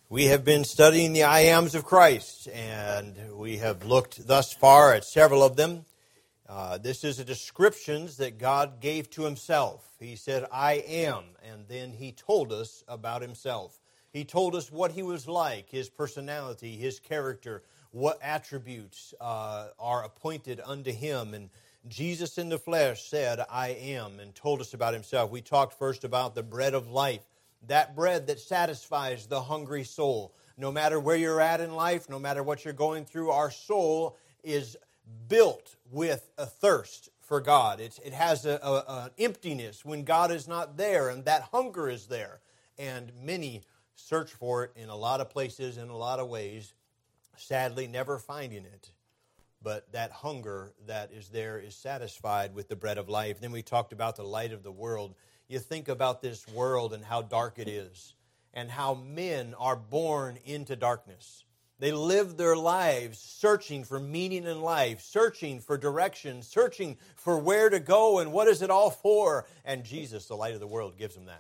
We have been studying the I Ams of Christ, and we have looked thus far at several of them. This is a descriptions that God gave to himself. He said, I am, and then he told us about himself. He told us what he was like, his personality, his character, what attributes are appointed unto him. And Jesus in the flesh said, I am, and told us about himself. We talked first about the bread of life. That bread that satisfies the hungry soul. No matter where you're at in life, no matter what you're going through, our soul is built with a thirst for God. It has an emptiness when God is not there, and that hunger is there. And many search for it in a lot of places, in a lot of ways, sadly never finding it. But that hunger that is there is satisfied with the bread of life. Then we talked about the light of the world. You think about this world and how dark it is, and how men are born into darkness. They live their lives searching for meaning in life, searching for direction, searching for where to go and what is it all for. And Jesus, the light of the world, gives them that.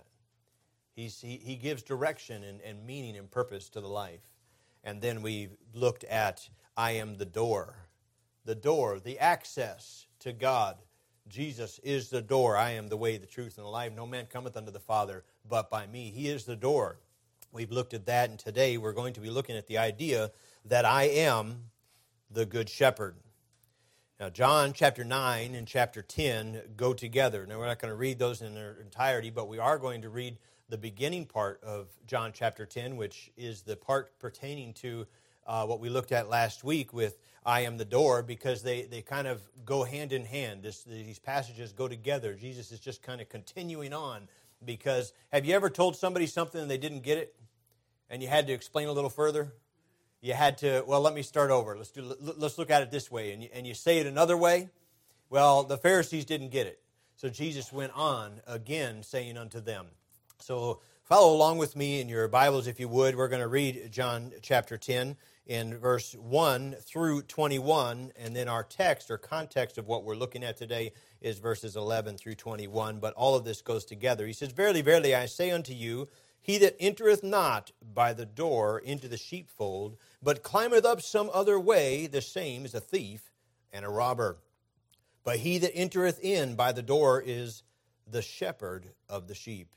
He gives direction and meaning and purpose to the life. And then we looked at I am the door, the access to God. Jesus is the door. I am the way, the truth, and the life. No man cometh unto the Father but by me. He is the door. We've looked at that, and today we're going to be looking at the idea that I am the good shepherd. Now, John chapter 9 and chapter 10 go together. Now, we're not going to read those in their entirety, but we are going to read the beginning part of John chapter 10, which is the part pertaining to what we looked at last week with I am the door, because they kind of go hand in hand. These passages go together. Jesus is just kind of continuing on, because have you ever told somebody something and they didn't get it, and you had to explain a little further? You had to, well, let me start over. Let's look at it this way, and you say it another way. Well, the Pharisees didn't get it, so Jesus went on again, saying unto them. So follow along with me in your Bibles, if you would. We're going to read John chapter 10 in verse 1 through 21, and then our text or context of what we're looking at today is verses 11 through 21, but all of this goes together. He says, Verily, verily, I say unto you, he that entereth not by the door into the sheepfold, but climbeth up some other way, the same is a thief and a robber. But he that entereth in by the door is the shepherd of the sheep.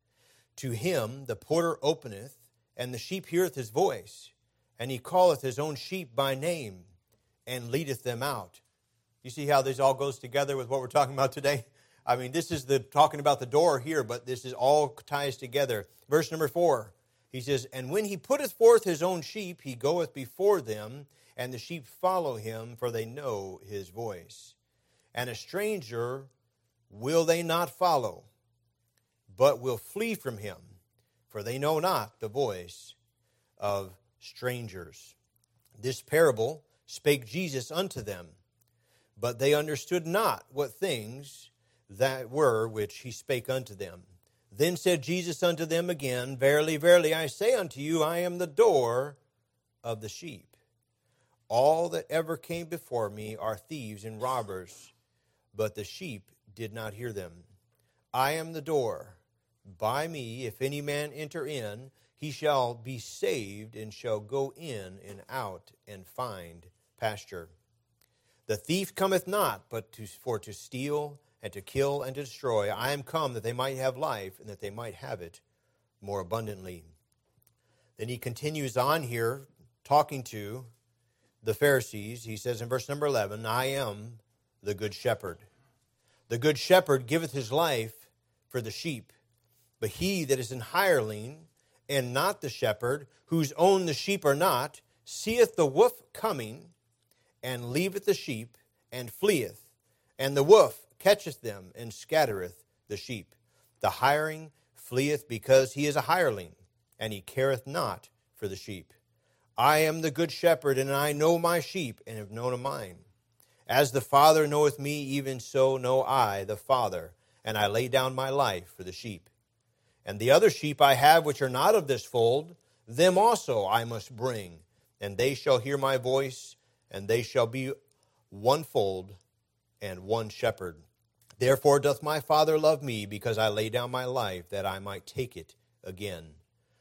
To him the porter openeth, and the sheep heareth his voice, and he calleth his own sheep by name, and leadeth them out. You see how this all goes together with what we're talking about today? I mean, this is talking about the door here, but this is all ties together. Verse number 4, he says, And when he putteth forth his own sheep, he goeth before them, and the sheep follow him, for they know his voice. And a stranger will they not follow, but will flee from him, for they know not the voice of strangers. This parable spake Jesus unto them, but they understood not what things that were which he spake unto them. Then said Jesus unto them again, Verily, verily, I say unto you, I am the door of the sheep. All that ever came before me are thieves and robbers, but the sheep did not hear them. I am the door. By me, if any man enter in, he shall be saved, and shall go in and out and find pasture. The thief cometh not, but for to steal, and to kill, and to destroy. I am come that they might have life, and that they might have it more abundantly. Then he continues on here, talking to the Pharisees. He says in verse number 11, I am the good shepherd. The good shepherd giveth his life for the sheep. But he that is an hireling, and not the shepherd, whose own the sheep are not, seeth the wolf coming, and leaveth the sheep, and fleeth. And the wolf catcheth them, and scattereth the sheep. The hireling fleeth because he is a hireling, and he careth not for the sheep. I am the good shepherd, and I know my sheep, and have known of mine. As the Father knoweth me, even so know I the Father, and I lay down my life for the sheep. And the other sheep I have which are not of this fold, them also I must bring, and they shall hear my voice, and they shall be one fold and one shepherd. Therefore doth my Father love me, because I lay down my life, that I might take it again.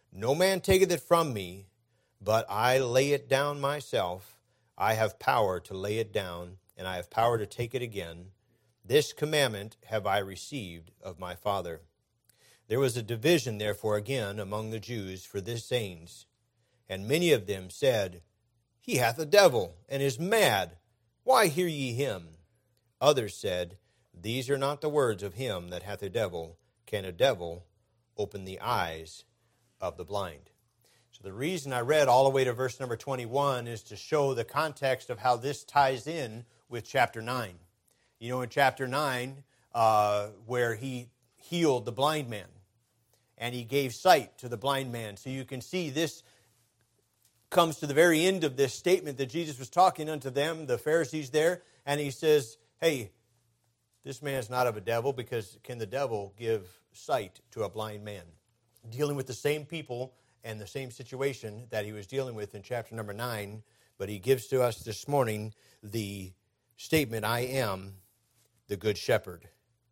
No man taketh it from me, but I lay it down myself. I have power to lay it down, and I have power to take it again. This commandment have I received of my Father. There was a division, therefore, again among the Jews for this sayings. And many of them said, He hath a devil, and is mad. Why hear ye him? Others said, These are not the words of him that hath a devil. Can a devil open the eyes of the blind? So the reason I read all the way to verse number 21 is to show the context of how this ties in with chapter 9. You know, in chapter 9, where he healed the blind man, and he gave sight to the blind man. So you can see this comes to the very end of this statement that Jesus was talking unto them, the Pharisees there, and he says, hey, this man's not of a devil, because can the devil give sight to a blind man? Dealing with the same people and the same situation that he was dealing with in chapter number 9, but he gives to us this morning the statement, I am the good shepherd.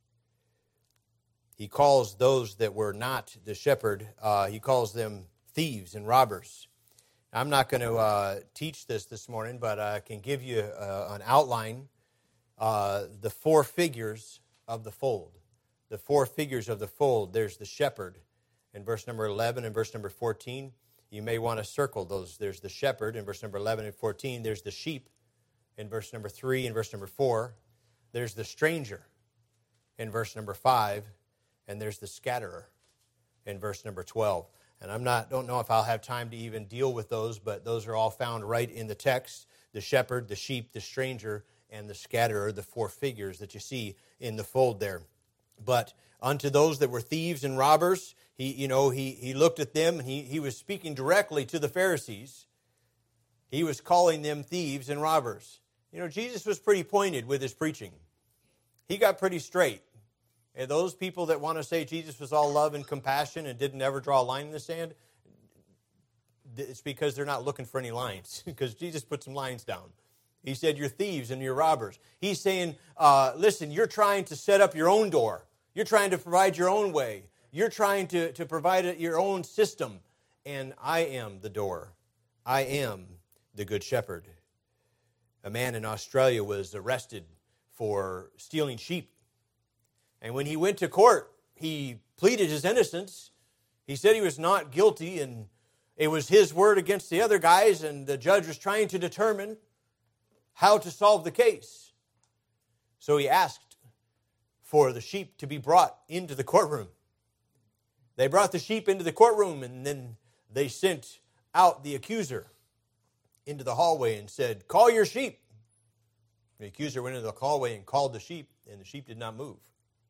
He calls those that were not the shepherd, he calls them thieves and robbers. I'm not going to teach this morning, but I can give you an outline, the four figures of the fold. The four figures of the fold. There's the shepherd in verse number 11 and verse number 14. You may want to circle those. There's the shepherd in verse number 11 and 14. There's the sheep in verse number 3 and verse number 4. There's the stranger in verse number 5. And there's the scatterer in verse number 12. And don't know if I'll have time to even deal with those, but those are all found right in the text. The shepherd, the sheep, the stranger, and the scatterer, the four figures that you see in the fold there. But unto those that were thieves and robbers, he looked at them, and he was speaking directly to the Pharisees. He was calling them thieves and robbers. You know, Jesus was pretty pointed with his preaching. He got pretty straight. And those people that want to say Jesus was all love and compassion and didn't ever draw a line in the sand, it's because they're not looking for any lines, because Jesus put some lines down. He said, you're thieves and you're robbers. He's saying, listen, you're trying to set up your own door. You're trying to provide your own way. You're trying to provide your own system. And I am the door. I am the good shepherd. A man in Australia was arrested for stealing sheep. And when he went to court, he pleaded his innocence. He said he was not guilty, and it was his word against the other guys, and the judge was trying to determine how to solve the case. So he asked for the sheep to be brought into the courtroom. They brought the sheep into the courtroom, and then they sent out the accuser into the hallway and said, call your sheep. The accuser went into the hallway and called the sheep, and the sheep did not move.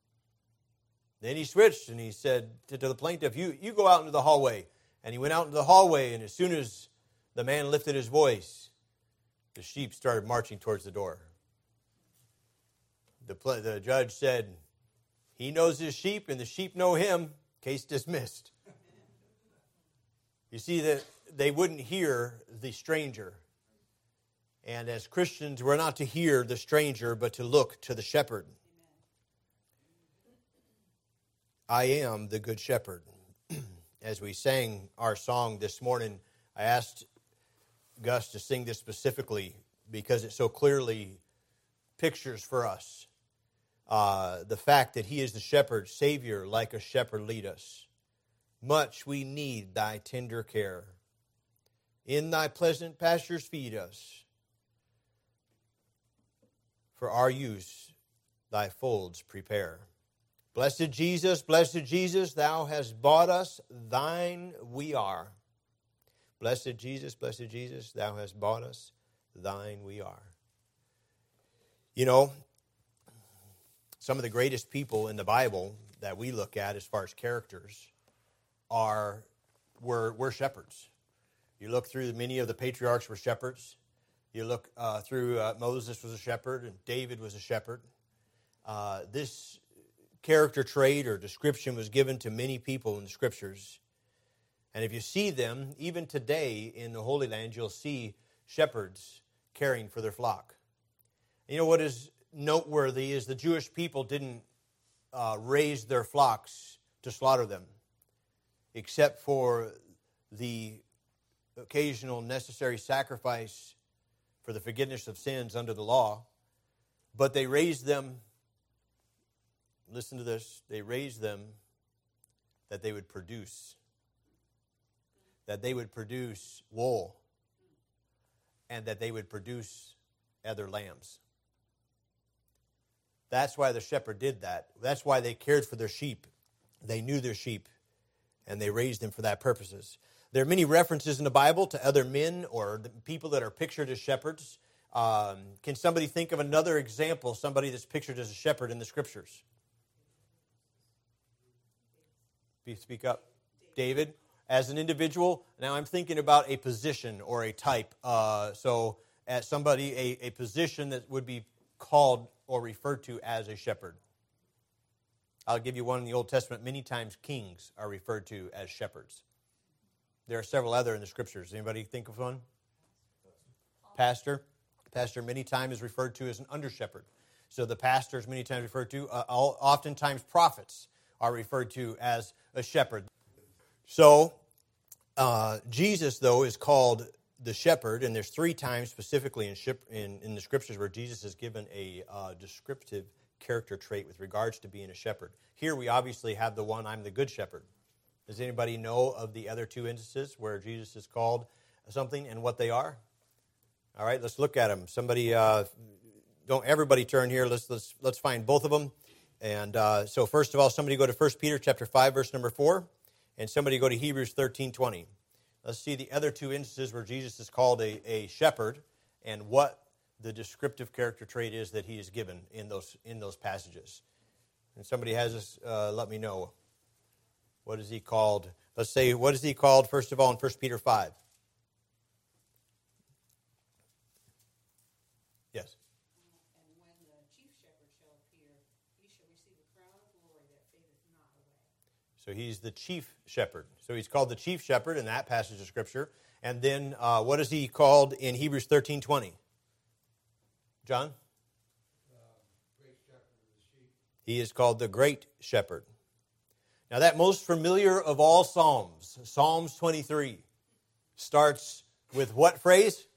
Then he switched and he said to the plaintiff, you go out into the hallway. And he went out into the hallway, and as soon as the man lifted his voice, the sheep started marching towards the door. The judge said, he knows his sheep and the sheep know him. Case dismissed. You see that they wouldn't hear the stranger. And as Christians, we're not to hear the stranger, but to look to the shepherd. I am the good shepherd. As we sang our song this morning, I asked Gus to sing this specifically because it so clearly pictures for us the fact that he is the shepherd, Savior, like a shepherd lead us. Much we need thy tender care. In thy pleasant pastures feed us. For our use thy folds prepare. Blessed Jesus, thou hast bought us, thine we are. Blessed Jesus, thou hast bought us, thine we are. You know, some of the greatest people in the Bible that we look at as far as characters were shepherds. You look through, many of the patriarchs were shepherds. You look through, Moses was a shepherd, and David was a shepherd. This character trait or description was given to many people in the Scriptures. And if you see them, even today in the Holy Land, you'll see shepherds caring for their flock. You know what is noteworthy is the Jewish people didn't raise their flocks to slaughter them, except for the occasional necessary sacrifice for the forgiveness of sins under the law, but they raised them, listen to this, they raised them that they would produce wool, and that they would produce other lambs. That's why the shepherd did that. That's why they cared for their sheep. They knew their sheep, and they raised them for that purposes. There are many references in the Bible to other men or the people that are pictured as shepherds. Can somebody think of another example, somebody that's pictured as a shepherd in the Scriptures? Speak up. David. As an individual, now I'm thinking about a position or a type. So as somebody, a position that would be called or referred to as a shepherd. I'll give you one in the Old Testament. Many times kings are referred to as shepherds. There are several other in the Scriptures. Anybody think of one? Pastor. Pastor many times is referred to as an under-shepherd. So the pastor is many times referred to, oftentimes prophets are referred to as a shepherd. So Jesus, though, is called the shepherd, and there's 3 times specifically in the Scriptures where Jesus is given a descriptive character trait with regards to being a shepherd. Here we obviously have the one, I'm the good shepherd. Does anybody know of the other 2 instances where Jesus is called something and what they are? All right, let's look at them. Somebody, don't everybody turn here. Let's find both of them. And so first of all, somebody go to 1 Peter chapter 5, verse number 4, and somebody go to Hebrews 13:20. Let's see the other 2 instances where Jesus is called a shepherd and what the descriptive character trait is that he is given in those passages. And somebody has this, let me know. What is he called? Let's say, what is he called, first of all, in 1 Peter 5? Yes. And when the chief shepherd shall appear, he shall receive a crown of glory that fadeth not away. So he's the chief shepherd. So he's called the chief shepherd in that passage of Scripture. And then what is he called in Hebrews 13:20? John? Great shepherd of the sheep. He is called the great shepherd. Now that most familiar of all Psalms, Psalms 23, starts with what phrase?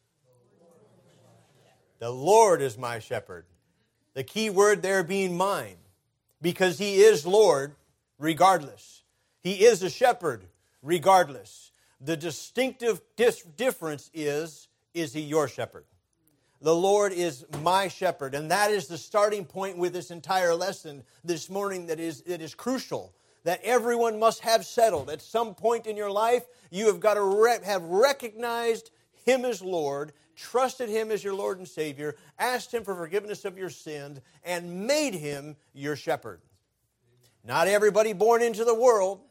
The Lord is my shepherd. The key word there being mine, because he is Lord regardless. He is a shepherd regardless. The distinctive difference is he your shepherd? The Lord is my shepherd, and that is the starting point with this entire lesson this morning that is crucial, that everyone must have settled. At some point in your life, you have got to have recognized him as Lord, trusted him as your Lord and Savior, asked him for forgiveness of your sins, and made him your shepherd. Not everybody born into the world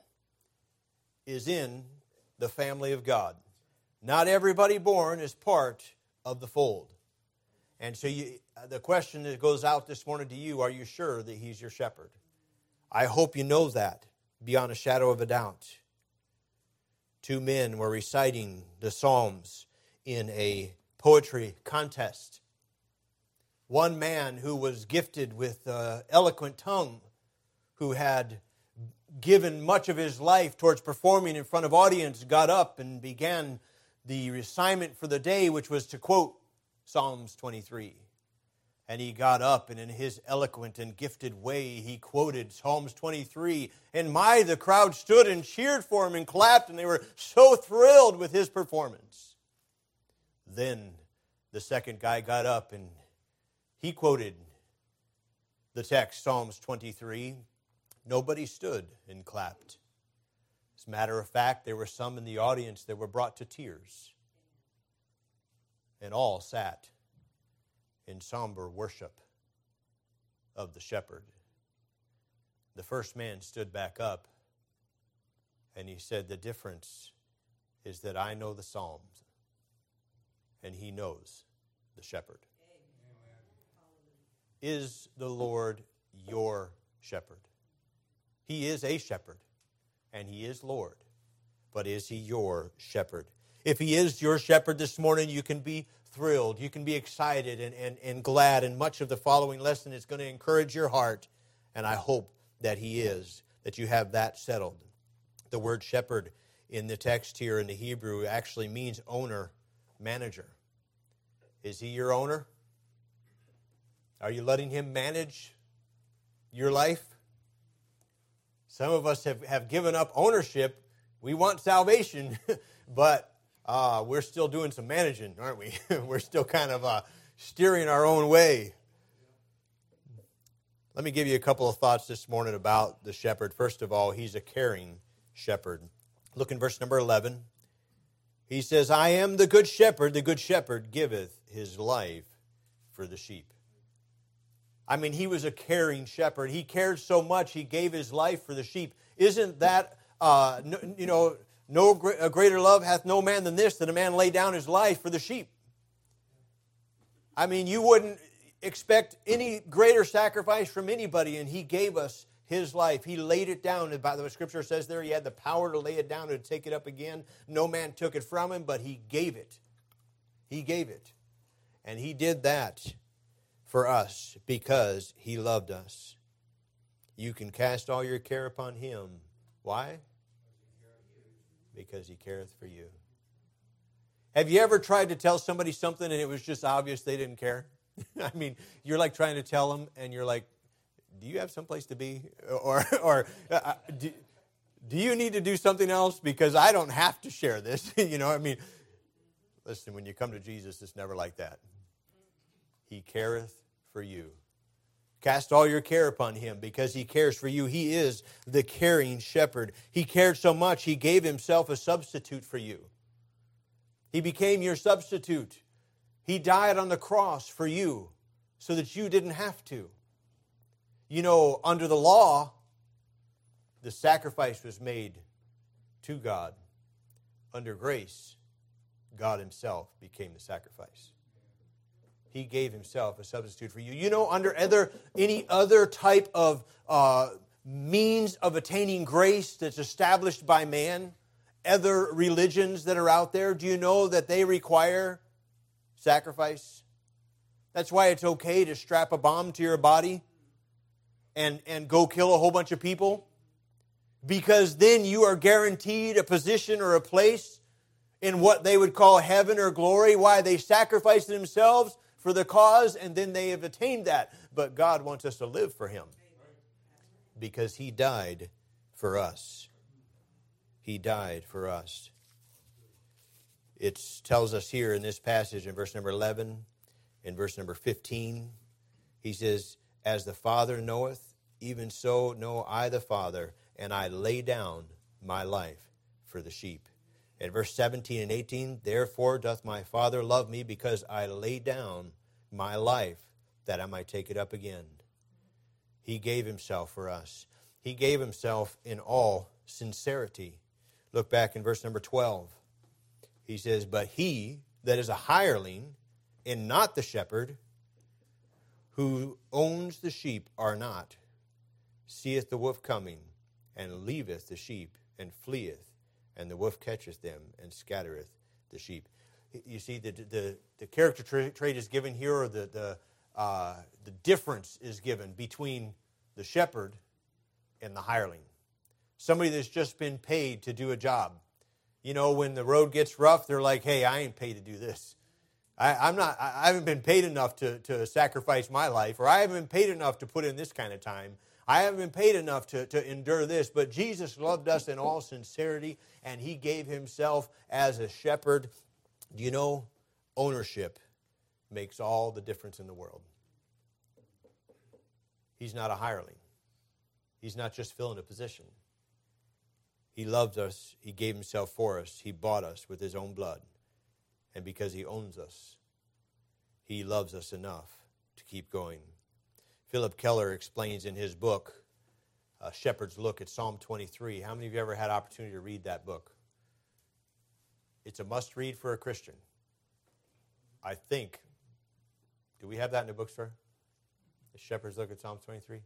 is in the family of God. Not everybody born is part of the fold. And so the question that goes out this morning to you, are you sure that he's your shepherd? I hope you know that beyond a shadow of a doubt. 2 men were reciting the Psalms in a poetry contest. One man who was gifted with eloquent tongue, who had given much of his life towards performing in front of audience, got up and began the assignment for the day, which was to quote Psalms 23. And he got up, and in his eloquent and gifted way, he quoted Psalms 23. And the crowd stood and cheered for him and clapped, and they were so thrilled with his performance. Then the second guy got up, and he quoted the text, Psalms 23. Nobody stood and clapped. As a matter of fact, there were some in the audience that were brought to tears. And all sat in somber worship of the shepherd. The first man stood back up and he said, the difference is that I know the Psalms and he knows the shepherd. Amen. Is the Lord your shepherd? He is a shepherd and he is Lord, but is he your shepherd? If he is your shepherd this morning, you can be thrilled, you can be excited and glad, and much of the following lesson is going to encourage your heart, and I hope that he is, that you have that settled. The word shepherd in the text here in the Hebrew actually means owner, manager. Is he your owner? Are you letting him manage your life? Some of us have given up ownership. We want salvation, but we're still doing some managing, aren't we? We're still kind of steering our own way. Let me give you a couple of thoughts this morning about the shepherd. First of all, he's a caring shepherd. Look in verse number 11. He says, I am the good shepherd giveth his life for the sheep. I mean, he was a caring shepherd. He cared so much, he gave his life for the sheep. Isn't that, a greater love hath no man than this, that a man lay down his life for the sheep? I mean, you wouldn't expect any greater sacrifice from anybody, and he gave us his life. He laid it down. By the way, Scripture says there he had the power to lay it down and to take it up again. No man took it from him, but he gave it. He gave it. And he did that for us because he loved us. You can cast all your care upon him. Why? Because he careth for you. Have you ever tried to tell somebody something and it was just obvious they didn't care? I mean, you're like trying to tell them and you're like, do you have someplace to be? Or do you need to do something else? Because I don't have to share this. I mean, listen, when you come to Jesus, it's never like that. He careth for you. Cast all your care upon him because he cares for you. He is the caring shepherd. He cared so much, he gave himself a substitute for you. He became your substitute. He died on the cross for you so that you didn't have to. Under the law, the sacrifice was made to God. Under grace, God himself became the sacrifice. He gave himself a substitute for you. Under any other type of means of attaining grace that's established by man, other religions that are out there, do you know that they require sacrifice? That's why it's okay to strap a bomb to your body and go kill a whole bunch of people. Because then you are guaranteed a position or a place in what they would call heaven or glory. Why? They sacrificed themselves for the cause, and then they have attained that. But God wants us to live for him because he died for us. He died for us. It tells us here in this passage in verse number 11, in verse number 15, he says, as the Father knoweth, even so know I the Father, and I lay down my life for the sheep. In verse 17 and 18, therefore doth my Father love me, because I lay down my life that I might take it up again. He gave himself for us. He gave himself in all sincerity. Look back in verse number 12. He says, but he that is a hireling and not the shepherd, who owns the sheep are not, seeth the wolf coming, and leaveth the sheep, and fleeth, and the wolf catcheth them, and scattereth the sheep. You see, the character trait is given here, or the difference is given between the shepherd and the hireling. Somebody that's just been paid to do a job. When the road gets rough, they're like, hey, I ain't paid to do this. I haven't been paid enough to sacrifice my life, or I haven't been paid enough to put in this kind of time. I haven't been paid enough to endure this. But Jesus loved us in all sincerity, and he gave himself as a shepherd. Do you know, ownership makes all the difference in the world. He's not a hireling. He's not just filling a position. He loved us. He gave himself for us. He bought us with his own blood. And because he owns us, he loves us enough to keep going. Philip Keller explains in his book, A Shepherd's Look at Psalm 23. How many of you ever had opportunity to read that book? It's a must-read for a Christian. I think. Do we have that in the bookstore? The Shepherd's Look at Psalm 23?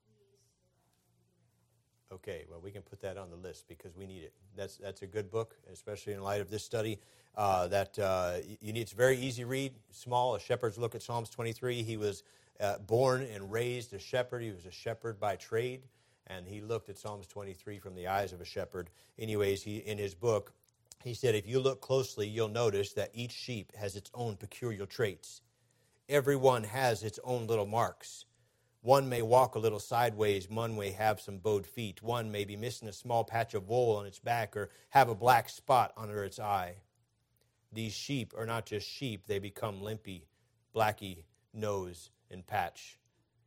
Okay, well, we can put that on the list because we need it. That's a good book, especially in light of this study. It's a very easy read, small. A Shepherd's Look at Psalms 23. He was born and raised a shepherd. He was a shepherd by trade. And he looked at Psalms 23 from the eyes of a shepherd. Anyways, in his book, he said, if you look closely, you'll notice that each sheep has its own peculiar traits. Everyone has its own little marks. One may walk a little sideways. One may have some bowed feet. One may be missing a small patch of wool on its back or have a black spot under its eye. These sheep are not just sheep. They become limpy, blacky nose and patch.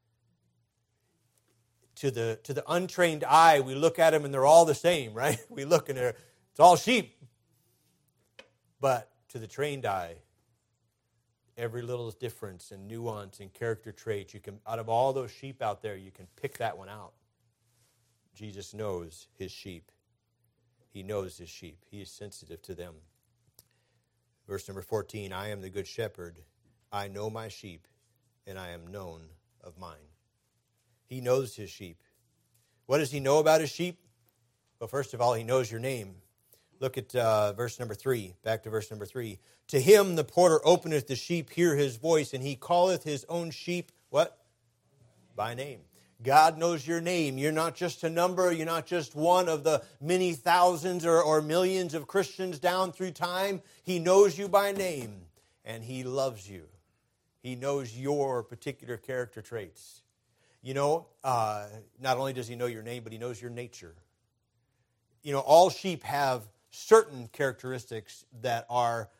To the untrained eye, we look at them and they're all the same, right? We look and it's all sheep. But to the trained eye, every little difference and nuance and character trait, you can, out of all those sheep out there, you can pick that one out. Jesus knows his sheep. He knows his sheep. He is sensitive to them. Verse number 14, I am the good shepherd. I know my sheep, and I am known of mine. He knows his sheep. What does he know about his sheep? Well, first of all, he knows your name. Look at verse number 3, back to verse number 3. To him the porter openeth the sheep, hear his voice, and he calleth his own sheep, what? By name. God knows your name. You're not just a number. You're not just one of the many thousands or millions of Christians down through time. He knows you by name, and he loves you. He knows your particular character traits. You know, not only does he know your name, but he knows your nature. You know, all sheep have certain characteristics that are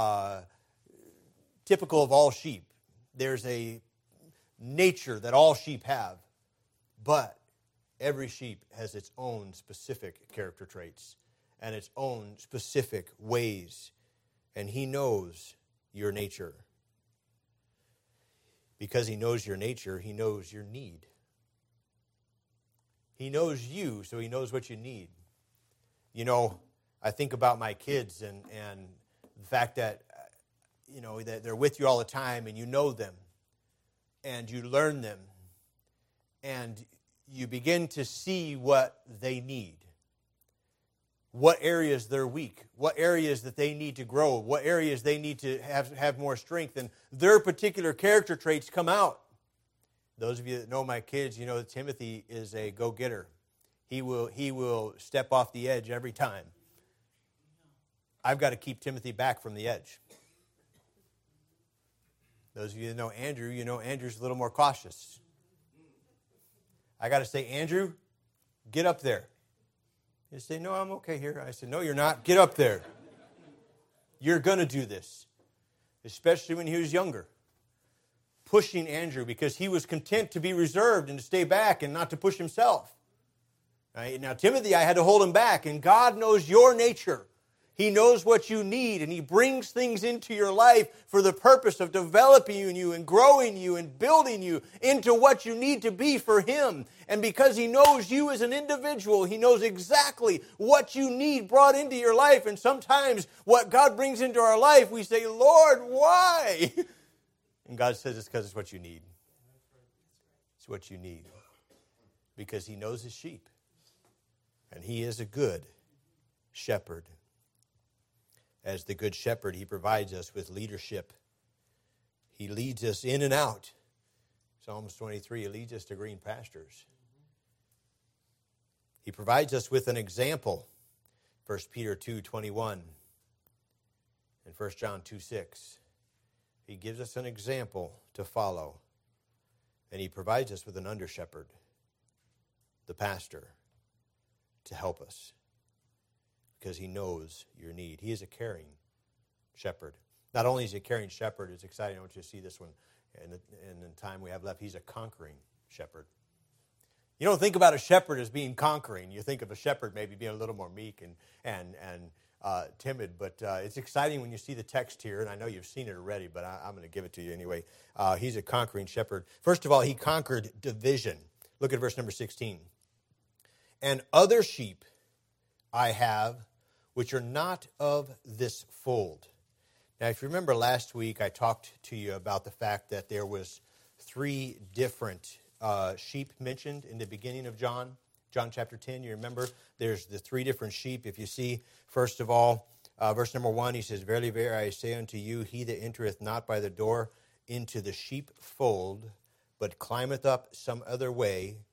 typical of all sheep. There's a nature that all sheep have, but every sheep has its own specific character traits and its own specific ways, and he knows your nature. Because he knows your nature, he knows your need. He knows you, so he knows what you need. You know, I think about my kids and the fact that, you know, that they're with you all the time and you know them and you learn them and you begin to see what they need, what areas they're weak, what areas that they need to grow, what areas they need to have more strength, and their particular character traits come out. Those of you that know my kids, you know that Timothy is a go-getter. He will step off the edge every time. I've got to keep Timothy back from the edge. Those of you that know Andrew, you know Andrew's a little more cautious. I got to say, Andrew, get up there. You say, no, I'm okay here. I said, no, you're not. Get up there. You're going to do this, especially when he was younger. Pushing Andrew because he was content to be reserved and to stay back and not to push himself. Right? Now, Timothy, I had to hold him back, and God knows your nature. He knows what you need, and he brings things into your life for the purpose of developing you and growing you and building you into what you need to be for him. And because he knows you as an individual, he knows exactly what you need brought into your life. And sometimes what God brings into our life, we say, Lord, why? And God says it's because it's what you need. It's what you need. Because he knows his sheep. And he is a good shepherd. As the good shepherd, he provides us with leadership. He leads us in and out. Psalms 23, he leads us to green pastures. He provides us with an example. 1 Peter 2:21 and 1 John 2:6. He gives us an example to follow. And he provides us with an under-shepherd, the pastor, to help us. Because he knows your need. He is a caring shepherd. Not only is he a caring shepherd, it's exciting. I want you to see this one in the time we have left. He's a conquering shepherd. You don't think about a shepherd as being conquering. You think of a shepherd maybe being a little more meek and timid. But it's exciting when you see the text here, and I know you've seen it already, but I'm going to give it to you anyway. He's a conquering shepherd. First of all, he conquered division. Look at verse number 16. And other sheep I have, which are not of this fold. Now, if you remember last week, I talked to you about the fact that there was 3 different sheep mentioned in the beginning of John chapter 10. You remember there's the 3 different sheep. If you see, first of all, verse number 1, he says, Verily, verily, I say unto you, he that entereth not by the door into the sheepfold, but climbeth up some other way,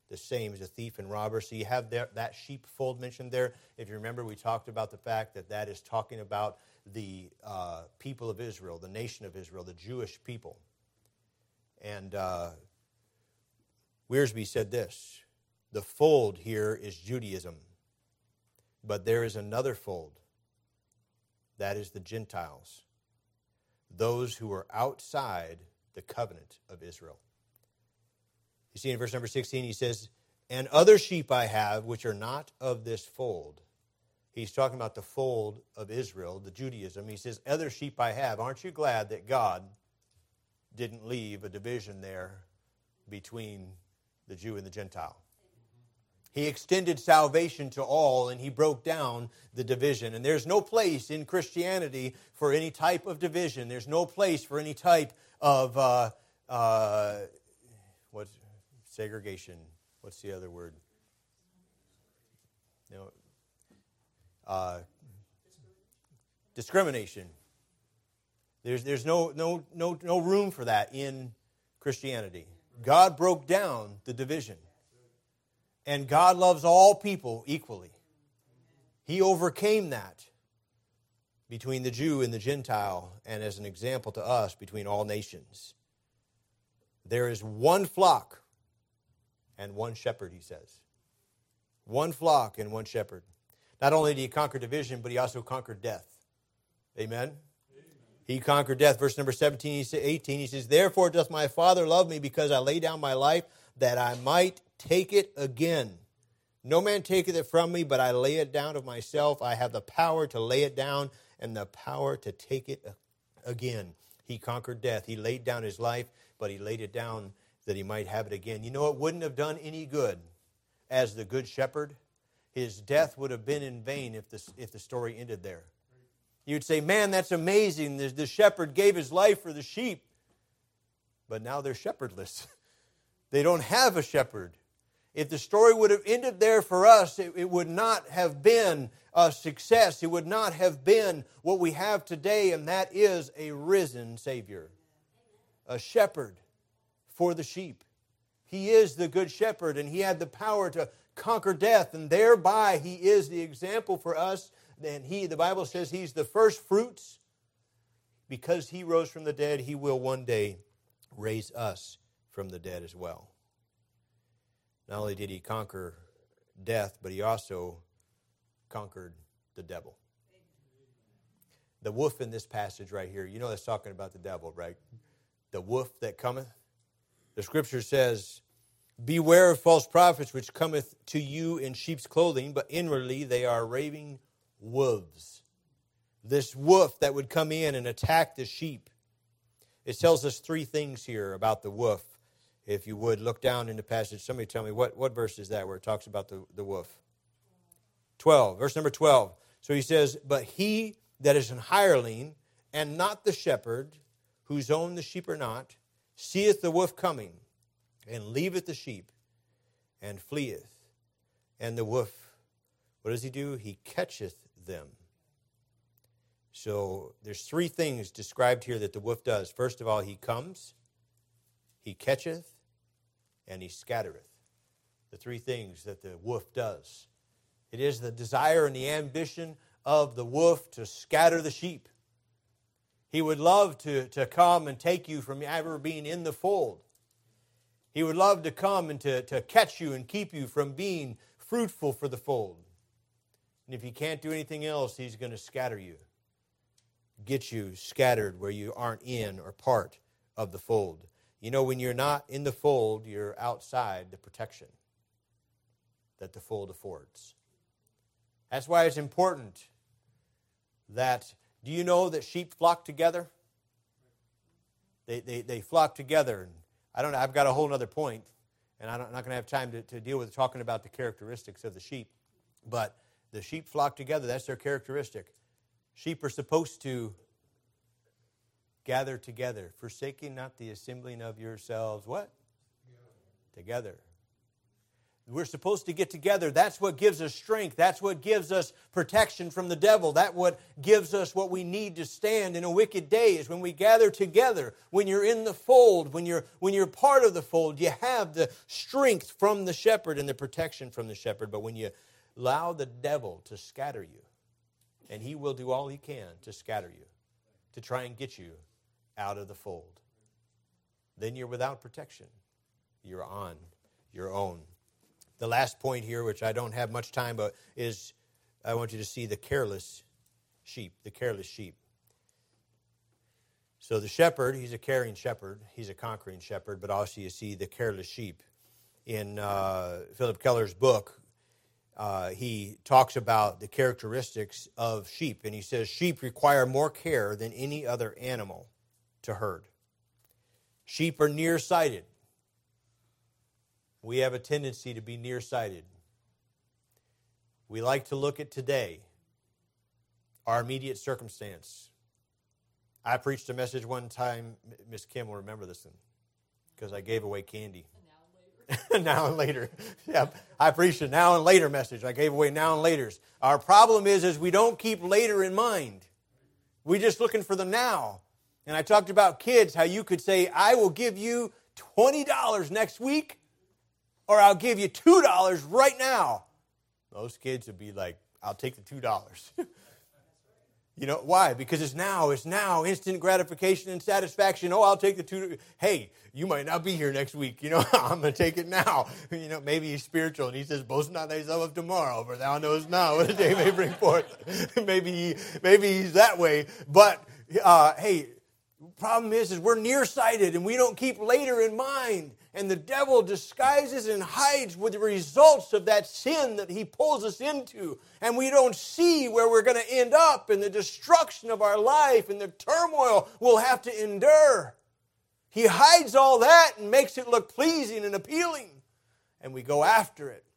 the same as a thief and robber. So you have that sheepfold mentioned there. If you remember, we talked about the fact that that is talking about the people of Israel, the nation of Israel, the Jewish people. And Wiersbe said this: the fold here is Judaism, but there is another fold. That is the Gentiles, those who are outside the covenant of Israel. You see in verse number 16, he says, and other sheep I have, which are not of this fold. He's talking about the fold of Israel, the Judaism. He says, other sheep I have. Aren't you glad that God didn't leave a division there between the Jew and the Gentile? He extended salvation to all, and he broke down the division. And there's no place in Christianity for any type of division. There's no place for any type of segregation. What's the other word? Discrimination. There's no room for that in Christianity. God broke down the division. And God loves all people equally. He overcame that between the Jew and the Gentile, and as an example to us, between all nations. There is one flock and one shepherd, he says. One flock and one shepherd. Not only did he conquer division, but he also conquered death. Amen? He conquered death. Verse number 18, he says, therefore doth my Father love me, because I lay down my life, that I might take it again. No man taketh it from me, but I lay it down of myself. I have the power to lay it down and the power to take it again. He conquered death. He laid down his life, but he laid it down that he might have it again. You know, it wouldn't have done any good as the good shepherd. His death would have been in vain if the story ended there. You'd say, man, that's amazing. The shepherd gave his life for the sheep. But now they're shepherdless. They don't have a shepherd. If the story would have ended there for us, it would not have been a success. It would not have been what we have today, and that is a risen Savior. A shepherd for the sheep. He is the good shepherd, and he had the power to conquer death, and thereby he is the example for us. And the Bible says he's the first fruits. Because he rose from the dead, he will one day raise us from the dead as well. Not only did he conquer death, but he also conquered the devil. The wolf in this passage right here, you know that's talking about the devil, right? The wolf that cometh. The scripture says, beware of false prophets which cometh to you in sheep's clothing, but inwardly they are raving wolves. This wolf that would come in and attack the sheep. It tells us three things here about the wolf. If you would, look down in the passage. Somebody tell me, what verse is that where it talks about the wolf? 12, verse number 12. So he says, but he that is an hireling, and not the shepherd, whose own the sheep are not, seeth the wolf coming, and leaveth the sheep, and fleeth. And the wolf, what does he do? He catcheth them. So there's three things described here that the wolf does. First of all, he comes, he catcheth, and he scattereth. The three things that the wolf does. It is the desire and the ambition of the wolf to scatter the sheep. He would love to come and take you from ever being in the fold. He would love to come and to catch you and keep you from being fruitful for the fold. And if he can't do anything else, he's going to scatter you. Get you scattered where you aren't in or part of the fold. You know, when you're not in the fold, you're outside the protection that the fold affords. That's why it's important that, do you know that sheep flock together? They flock together. I don't know, I've got a whole other point, and I'm not going to have time to deal with talking about the characteristics of the sheep. But the sheep flock together, that's their characteristic. Sheep are supposed to gather together, forsaking not the assembling of yourselves, what? Together. We're supposed to get together. That's what gives us strength. That's what gives us protection from the devil. That's what gives us what we need to stand in a wicked day is when we gather together. When you're in the fold, when you're part of the fold, you have the strength from the shepherd and the protection from the shepherd. But when you allow the devil to scatter you, and he will do all he can to scatter you, to try and get you out of the fold, then you're without protection. You're on your own. The last point here, which I don't have much time, but is I want you to see the careless sheep, the careless sheep. So the shepherd, he's a caring shepherd, he's a conquering shepherd, but also you see the careless sheep. In Philip Keller's book, he talks about the characteristics of sheep, and he says sheep require more care than any other animal to herd. Sheep are nearsighted. We have a tendency to be nearsighted. We like to look at today, our immediate circumstance. I preached a message one time, Miss Kim will remember this one, because I gave away candy. Now and later. Yeah, I preached a now and later message. I gave away now and laters. Our problem is we don't keep later in mind. We're just looking for the now. And I talked about kids, how you could say, I will give you $20 next week, or I'll give you $2 right now. Those kids would be like, I'll take the $2. You know, why? Because it's now, instant gratification and satisfaction. Oh, I'll take the $2. Hey, you might not be here next week. You know, I'm going to take it now. You know, maybe he's spiritual, and he says, boast not thyself of tomorrow, for thou knowest not what a day may bring forth. maybe he's that way. But, hey, problem is we're nearsighted, and we don't keep later in mind. And the devil disguises and hides with the results of that sin that he pulls us into. And we don't see where we're going to end up in the destruction of our life and the turmoil we'll have to endure. He hides all that and makes it look pleasing and appealing. And we go after it.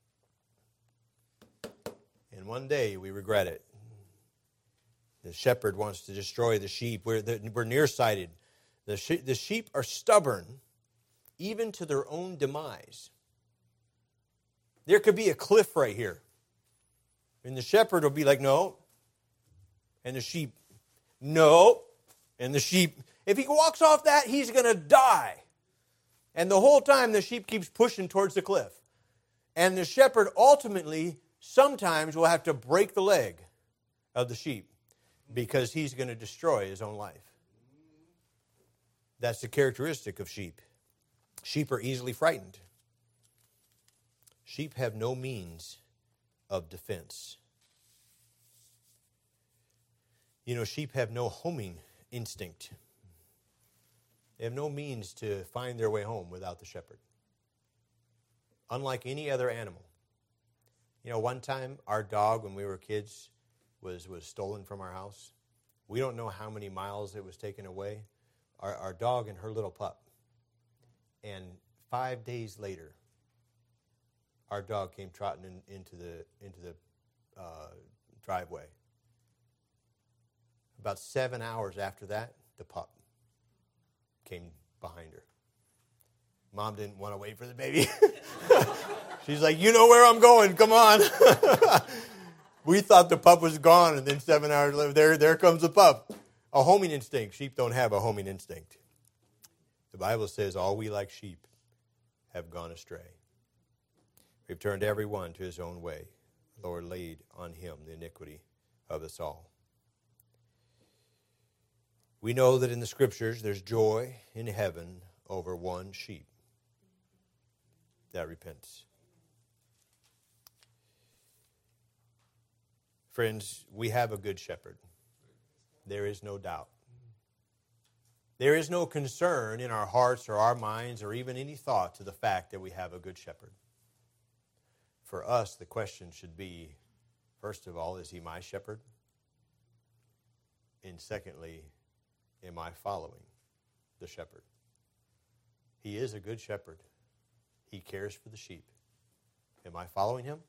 And one day we regret it. The shepherd wants to destroy the sheep. We're nearsighted. The sheep are stubborn, even to their own demise. There could be a cliff right here. And the shepherd will be like, no. And the sheep, no. And the sheep, if he walks off that, he's going to die. And the whole time the sheep keeps pushing towards the cliff. And the shepherd ultimately sometimes will have to break the leg of the sheep because he's going to destroy his own life. That's the characteristic of sheep. Sheep are easily frightened. Sheep have no means of defense. You know, sheep have no homing instinct. They have no means to find their way home without the shepherd. Unlike any other animal. You know, one time our dog, when we were kids, was stolen from our house. We don't know how many miles it was taken away. Our dog and her little pup. And 5 days later, our dog came trotting into the driveway. About 7 hours after that, the pup came behind her. Mom didn't want to wait for the baby. She's like, you know where I'm going, come on. We thought the pup was gone, and then 7 hours later, there comes the pup. A homing instinct. Sheep don't have a homing instinct. The Bible says all we like sheep have gone astray. We've turned every one to his own way. The Lord laid on him the iniquity of us all. We know that in the Scriptures there's joy in heaven over one sheep that repents. Friends, we have a good shepherd. There is no doubt. There is no concern in our hearts or our minds or even any thought to the fact that we have a good shepherd. For us, the question should be, first of all, is he my shepherd? And secondly, am I following the shepherd? He is a good shepherd. He cares for the sheep. Am I following him?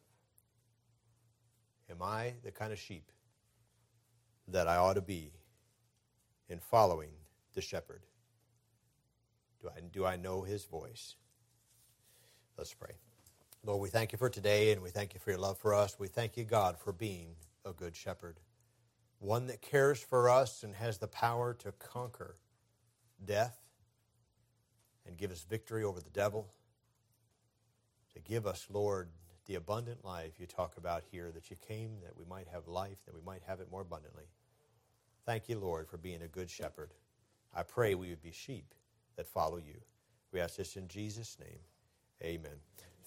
Am I the kind of sheep that I ought to be in following the shepherd? Do I know his voice? Let's pray. Lord, we thank you for today, and we thank you for your love for us. We thank you, God, for being a good shepherd, one that cares for us and has the power to conquer death and give us victory over the devil, to give us, Lord, the abundant life you talk about here, that you came that we might have life, that we might have it more abundantly. Thank you, Lord, for being a good shepherd. I pray we would be sheep that follow you. We ask this in Jesus' name. Amen.